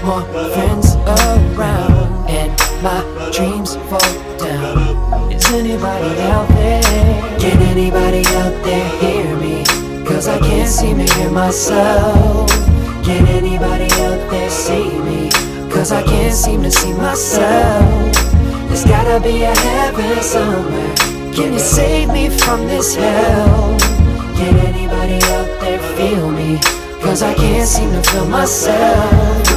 more friends around, and my dreams fall down. Is anybody out there? Can anybody out there hear me? Cause I can't seem to hear myself. Can anybody out there see me? Cause I can't seem to see myself. There's gotta be a heaven somewhere. Can you save me from this hell? Can anybody out there feel me? Cause I can't seem to feel myself.